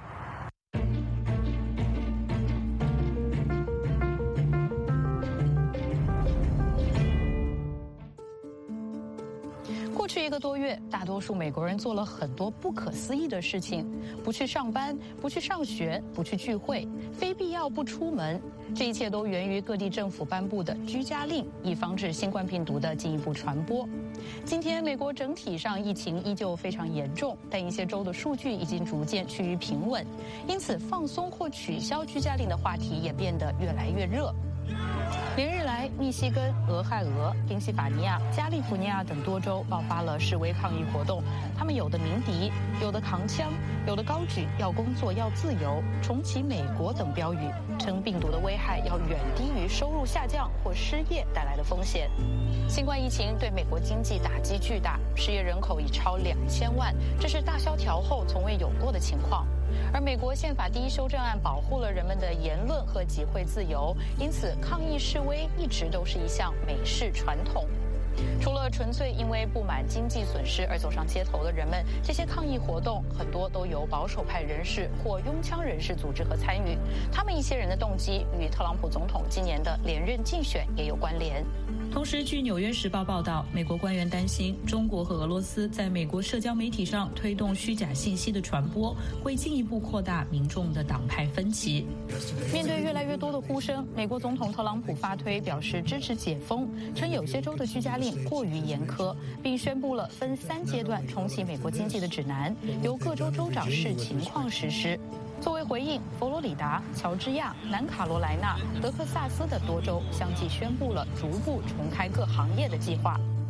Speaker 13: 过去1个多月，大多数美国人做了很多不可思议的事情：不去上班，不去上学，不去聚会，非必要不出门。这一切都源于各地政府颁布的居家令，以防止新冠病毒的进一步传播。今天，美国整体上疫情依旧非常严重，但一些州的数据已经逐渐趋于平稳，因此放松或取消居家令的话题也变得越来越热。连日来，密西根、俄亥俄、宾夕法尼亚、加利福尼亚等多州爆发了示威抗议活动，他们有的鸣笛，有的扛枪，有的高举要工作、要自由、重启美国等标语，称病毒的危害要远低于收入下降或失业带来的风险。新冠疫情对美国经济打击巨大，失业人口已超2000万，这是大萧条后从未有过的情况。而美国宪法第1修正案保护了人们的言论和集会自由，因此抗议示威一直都是一项美式传统。除了纯粹因为不满经济损失而走上街头的人们，这些抗议活动很多都由保守派人士或拥枪人士组织和参与，他们一些人的动机与特朗普总统今年的连任竞选也有关联。
Speaker 14: 同时，据《纽约时报》报道，美国官员担心中国和俄罗斯在美国社交媒体上推动虚假信息的传播，会进一步扩大民众的党派分歧。
Speaker 13: 面对越来越多的呼声，美国总统特朗普发推表示支持解封，称有些州的居家令过于严苛，并宣布了分3阶段重启美国经济的指南，由各州州长视情况实施。作为回应，佛罗里达、乔治亚、南卡罗来纳、德克萨斯的多州相继宣布了逐步重开各行业的计划。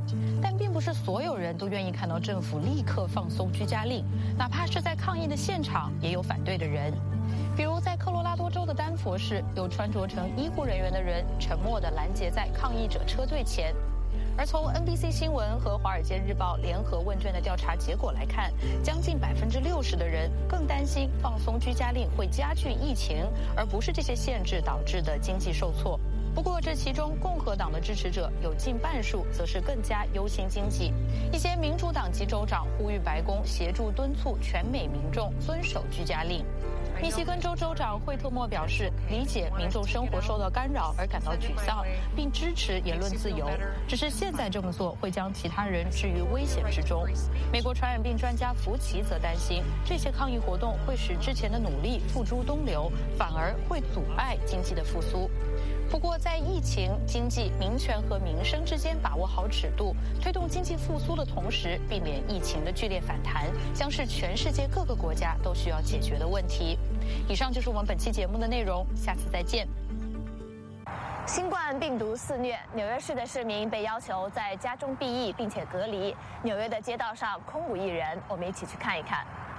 Speaker 13: 但并不是所有人都愿意看到政府立刻放松居家令，哪怕是在抗议的现场，也有反对的人。比如在科罗拉多州的丹佛市，有穿着成医护人员的人沉默地拦截在抗议者车队前。而从 NBC 新闻和《华尔街日报》联合问卷的调查结果来看，将近60%的人更担心放松居家令会加剧疫情，而不是这些限制导致的经济受挫。不过，这其中共和党的支持者有近半数则是更加忧心经济。一些民主党籍州长呼吁白宫协助敦促全美民众遵守居家令。密西根州州长惠特莫表示，理解民众生活受到干扰而感到沮丧，并支持言论自由。只是现在这么做会将其他人置于危险之中。美国传染病专家福奇则担心，这些抗议活动会使之前的努力付诸东流，反而会阻碍经济的复苏。不过，在疫情、经济、民权和民生之间把握好尺度，推动经济复苏的同时，避免疫情的剧烈反弹，将是全世界各个国家都需要解决的问题。以上就是我们本期节目的内容，下次再见。
Speaker 1: 新冠病毒肆虐，纽约市的市民被要求在家中避疫并且隔离。纽约的街道上空无一人，我们一起去看一看。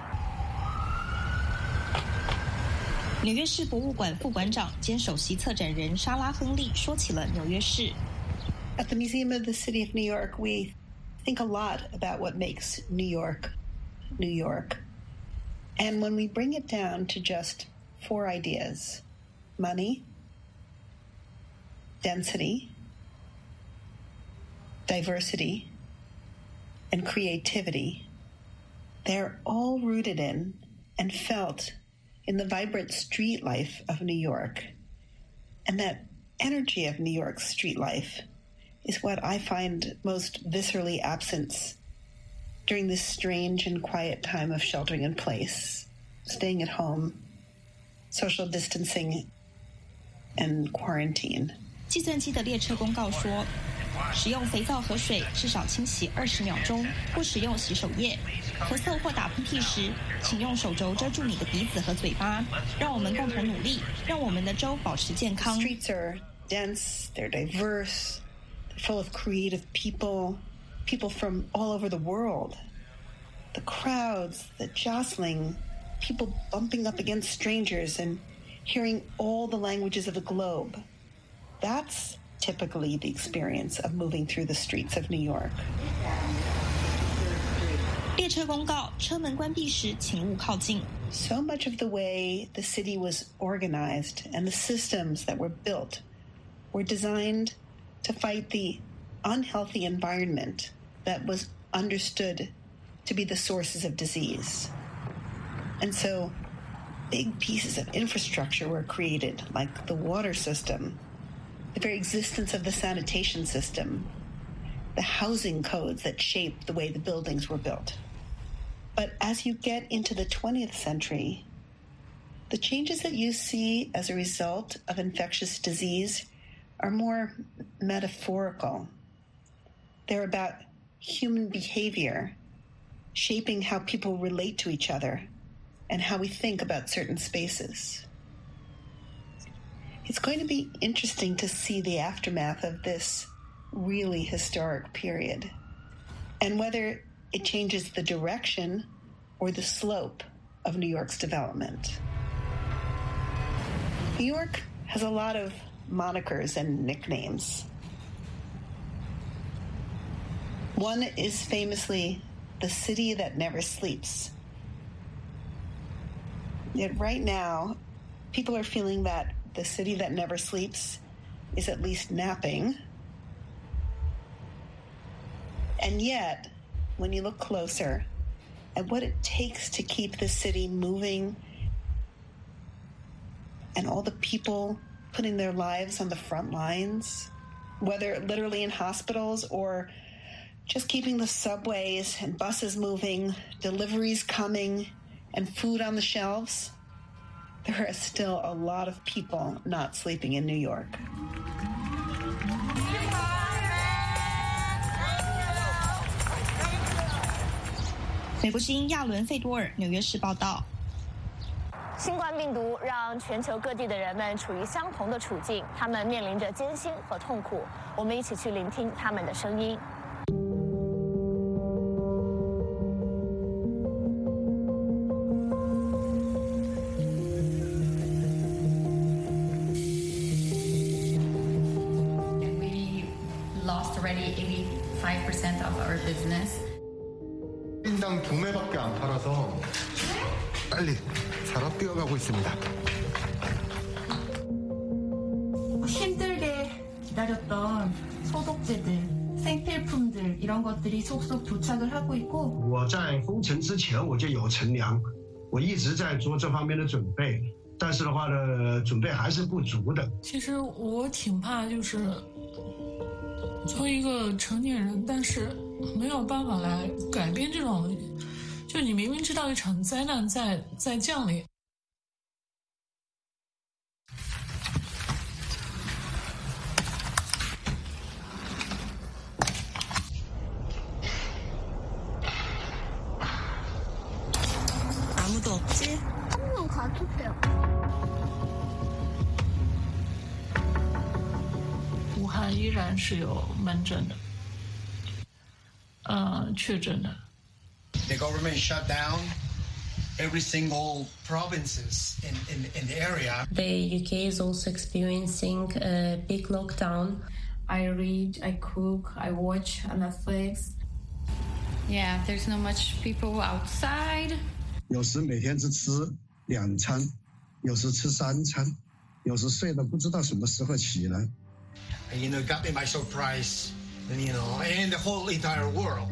Speaker 15: 纽约市博物馆副馆长兼首席策展人莎拉·亨利说起了纽约市。
Speaker 20: At the Museum of the City of New York, we think a lot about what makes New York, New York. And when we bring it down to just 4 ideas, money, density, diversity, and creativity, they're all rooted in and felt in the vibrant street life of New York. And that energy of New York's street life is what I find most viscerally absent during this strange and quiet time of sheltering in place, staying at home, social distancing, and quarantine.
Speaker 15: 计算机的列车公告说，使用肥皂和水至少清洗20秒钟，不使用洗手液。咳嗽或打喷嚏时，请用手肘遮住你的鼻子和嘴巴。让我们共同努力，让我们的州保持健康。
Speaker 20: Streets are dense, they're diverse, they're full of creative people from all over the world. The crowds, the jostling, people bumping up against strangers and hearing all the languages of the globe. That's typically the experience of moving through the streets of New York.
Speaker 15: 列车公告，车门关闭时请勿靠近。
Speaker 20: So much of the way the city was organized and the systems that were built were designed to fight the unhealthy environment that was understood to be the sources of disease. And so big pieces of infrastructure were created, like the water system, the very existence of the sanitation system, the housing codes that shaped the way the buildings were built. But as you get into the 20th century, the changes that you see as a result of infectious disease are more metaphorical. They're about human behavior, shaping how people relate to each other and how we think about certain spaces. It's going to be interesting to see the aftermath of this really historic period and whether it changes the direction or the slope of New York's development. New York has a lot of monikers and nicknames. One is famously the city that never sleeps. Yet right now, people are feeling that the city that never sleeps is at least napping. And yet, when you look closer at what it takes to keep the city moving and all the people putting their lives on the front lines, whether literally in hospitals or just keeping the subways and buses moving, deliveries coming, and food on the shelves, there are still a lot of people not sleeping in New York.
Speaker 15: 美国之音亚伦·费多尔，纽约市报道。
Speaker 1: 新冠病毒让全球各地的人们处于相同的处境，他们面临着艰辛和痛苦。我们一起去聆听他们的声音。
Speaker 16: lost already 85% of our business.
Speaker 17: 1인당 2매밖에 안 팔아서 빨리 사러 뛰어가고 있습니다.
Speaker 26: 힘들게 기다렸던 소독제들, 생필품들 이런 것들이 속속 도착을 하고 있고.
Speaker 19: 我在封城之前我就有乘凉，我一直在做这方面的准备，但是的话呢，准备还是不足的。
Speaker 18: 其实我挺怕，就是作为一个成年人，但是没有办法来改变这种，就你明明知道一场灾难在降临。
Speaker 26: 아무도 없지?
Speaker 21: 한번 가줄게요.
Speaker 18: 우한 依然是有门诊的，确诊的。
Speaker 22: The government shut down every single provinces in the area.
Speaker 23: The UK is also experiencing a big lockdown.
Speaker 26: I read, I cook, I watch on Netflix.
Speaker 16: Yeah, there's not much people outside.
Speaker 19: 有时每天只吃2餐，有时吃3餐，有时睡得不知道什么时候起来。
Speaker 22: And, it got me by surprise, and the whole entire world.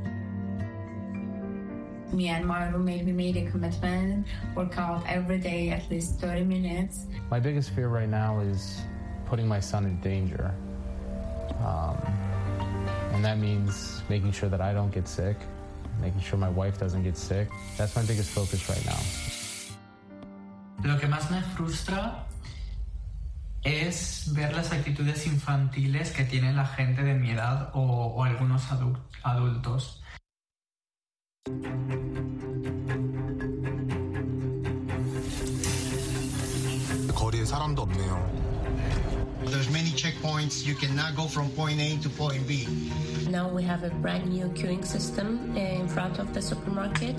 Speaker 26: Me and my roommate, we made a commitment, work out every day at least 30 minutes.
Speaker 24: My biggest fear right now is putting my son in danger. And that means making sure that I don't get sick, making sure my wife doesn't get sick. That's my biggest focus right now.
Speaker 25: Lo que más me frustra es ver las actitudes infantiles que tiene la gente de mi edad o algunos adultos.
Speaker 17: 거리에 사람도 없네요.
Speaker 22: There's many checkpoints. You cannot go from point A to point B.
Speaker 23: Now we have a brand new queuing system in front of the supermarket.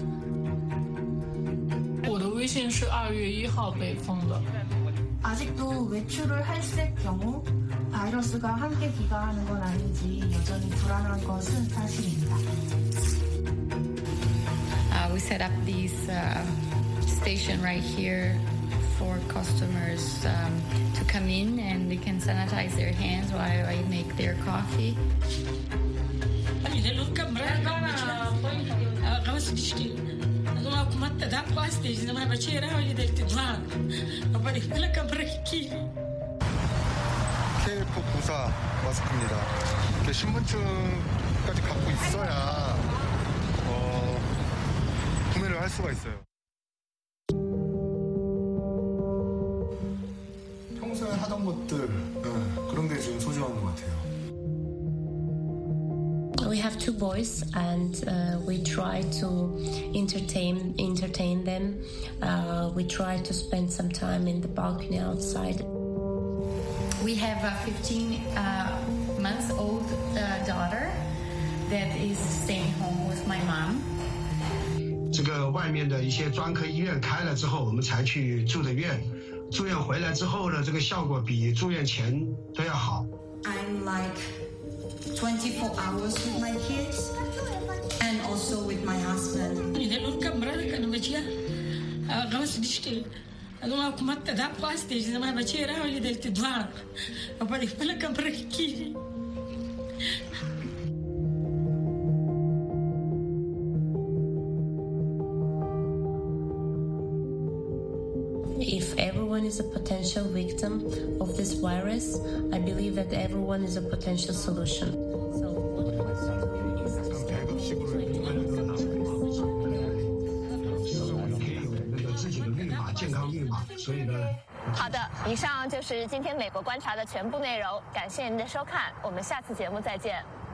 Speaker 18: 我的微信是2月1号被封的。
Speaker 26: 아직도 외출을 했을 경우 바이러스가 함께 기가하는 건 아닌지 여전히 불안한 것은 사실입니다.
Speaker 16: We set up this station right here for customers to come in and they can sanitize their hands while I make their coffee.
Speaker 17: KF94 마스크입니다. 신분증까지 갖고 있어야 구매를 할 수가 있어요. 평소에 하던 것들 그런 게 지금 소중한 것 같아요.
Speaker 23: We have 2 boys and we try to entertain them. We try to spend some time in the balcony outside.
Speaker 16: We have a 15-month-old daughter that is staying home with my mom.
Speaker 19: 这个外面的一些专科医院开了之后，我们才去住的院。住院回来之后呢，这个效果比住院前都要好。
Speaker 26: I'm like 24 hours with my kids and also with my husband.
Speaker 23: If everyone is a potential victim of this virus, I believe that everyone is a potential solution. So,
Speaker 1: 好的，以上就是今天美国观察的全部内容，感谢您的收看，我们下次节目再见。